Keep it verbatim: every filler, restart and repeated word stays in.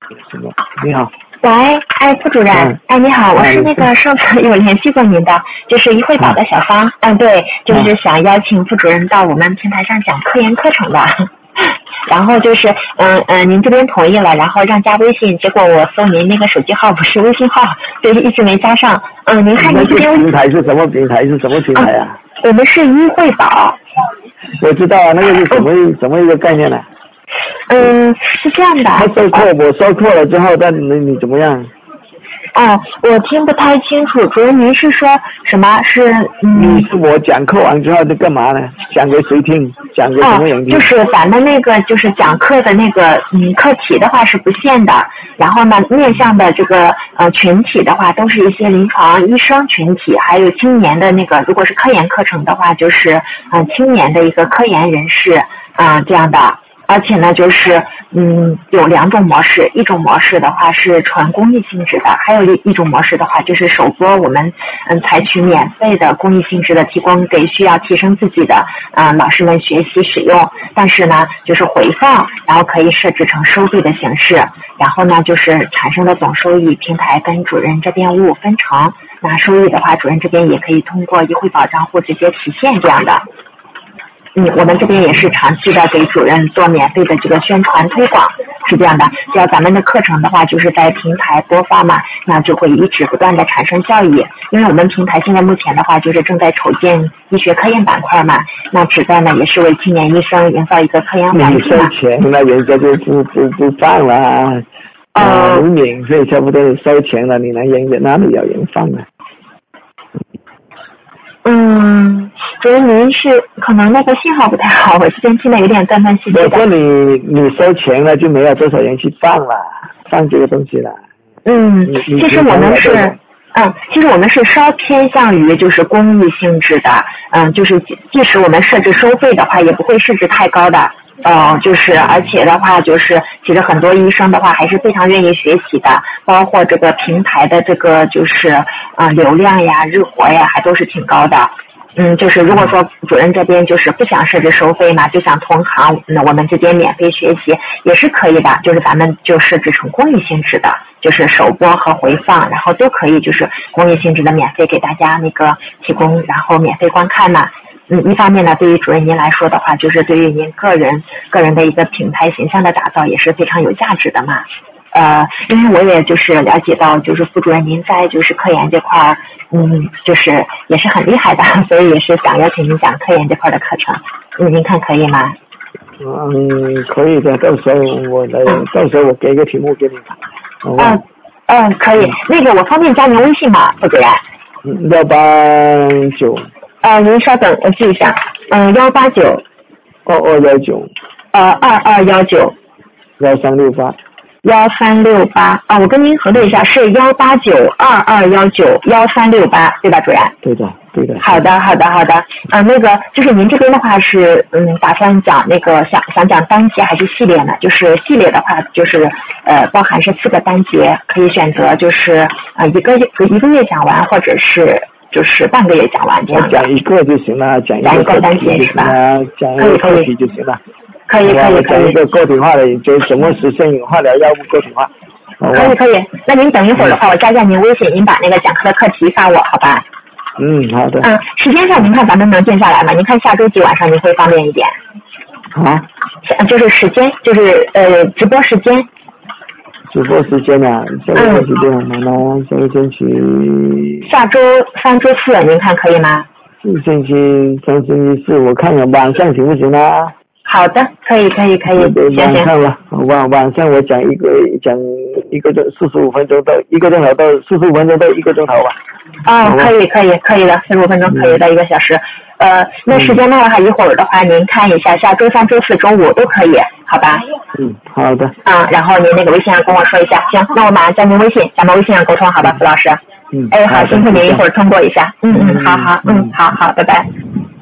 什么？你好。 喂，哎，副主任，嗯、哎，你好，我是那个上次有联系过您的，就是一会宝的小芳，嗯、啊，对，就是想邀请副主任到我们平台上讲科研课程的，然后就是，嗯嗯，您这边同意了，然后让加微信，结果我搜您那个手机号不是微信号，所以一直没加上。嗯，您看您这边平台是什么平台？是什么平台啊？啊我们是一会宝。 我知道啊，那个是什么、嗯、什么一个概念呢、啊？ 嗯，是这样的。 他授课，我授课了之后，那你你怎么样？ 哦，我听不太清楚，主任您是说什么？是嗯？ 你是我讲课完之后就干嘛呢？讲给谁听？讲给什么人听？ 哦，就是咱们那个就是讲课的那个嗯课题的话是不限的，然后呢面向的这个呃群体的话都是一些临床医生群体，还有青年的那个，如果是科研课程的话，就是嗯、呃、青年的一个科研人士啊、呃、这样的。而且呢，就是嗯，有两种模式，一种模式的话是纯公益性质的，还有一一种模式的话就是首播我们嗯采取免费的公益性质的提供给需要提升自己的啊、呃、老师们学习使用，但是呢就是回放，然后可以设置成收费的形式，然后呢就是产生的总收益平台跟主任这边五五分成，那收益的话主任这边也可以通过一会宝账户直接提现这样的。嗯，我们这边也是长期的给主任做免费的这个宣传推广，是这样的。只要咱们的课程的话，就是在平台播放嘛，那就会一直不断的产生效益。因为我们平台现在目前的话，就是正在筹建医学科研板块嘛，那旨在呢也是为青年医生营造一个科研环境嘛。 你收钱，那人家就不不不放了啊。呃，免费差不多你收钱了，你能人家哪里有人放呢？ 嗯，主任您是可能那个信号不太好，我这边听的有点断断续续的。 我说你你收钱了就没有多少人去放了，放这个东西了。 嗯，其实我们是，嗯，其实我们是稍偏向于就是公益性质的，嗯，就是即使我们设置收费的话，也不会设置太高的。呃，就是而且的话，就是其实很多医生的话还是非常愿意学习的，包括这个平台的这个就是呃流量呀、日活呀，还都是挺高的。嗯，就是如果说主任这边就是不想设置收费嘛，就想同行，那我们这边免费学习也是可以的，就是咱们就设置成公益性质的，就是首播和回放，然后都可以就是公益性质的免费给大家那个提供，然后免费观看嘛。嗯，一方面呢，对于主任您来说的话，就是对于您个人个人的一个品牌形象的打造也是非常有价值的嘛。呃，因为我也就是了解到，就是副主任您在就是科研这块儿，嗯，就是也是很厉害的，所以也是想邀请您讲科研这块的课程。嗯，您看可以吗？ 嗯，可以的，到时候我来，嗯、到时候我给个题目给你。 嗯嗯、呃呃，可以。那个我方便加您微信吗，副主任？ 幺八九。 呃，您稍等，我记一下。嗯、呃，幺八九。 二二幺九。 呃，二二幺九。 幺三六八。 幺三六八啊，我跟您核对一下，是幺八九二二幺九幺三六八，对吧，主任？ 对的，对的。 好的，好的，好的。呃，那个就是您这边的话是嗯，打算讲那个想想讲单节还是系列呢？就是系列的话，就是呃，包含是四个单节，可以选择就是呃一个一个月讲完，或者是就是半个月讲完这样。 我讲一个就行了，讲一个单节是吧？ 讲一个课题就行了。 可以可以可以， 讲一个个体化的，就怎么实现化疗药物个体化。 可以可以，那您等一会儿的话，我加一下您微信，您把那个讲课的课题发我，好吧？ 嗯，好的。 嗯，时间上您看咱们能定下来吗？您看下周几晚上您会方便一点？ 啊？ 就是时间，就是呃直播时间。 直播时间啊，下个星期六嘛，那下个星期。 下周三、周四您看可以吗？ 星期三、星期四，我看看晚上行不行啊？ 好的，可以，可以，可以， 晚上了，晚晚上我讲一个讲一个钟四十五分钟到一个钟头到四十五分钟到一个钟头吧。 哦，可以，可以，可以的，四十五分钟可以到一个小时。嗯、呃，那时间到的话，一会儿的话您看一下，下周三、周四、周五都可以，好吧？ 嗯，好的。 啊，然后您那个微信上跟我说一下，行，那我马上加您微信，咱们微信上沟通，好吧，傅老师？ 嗯。 哎，好，辛苦您一会儿通过一下。嗯嗯，好好，嗯，好好，拜拜。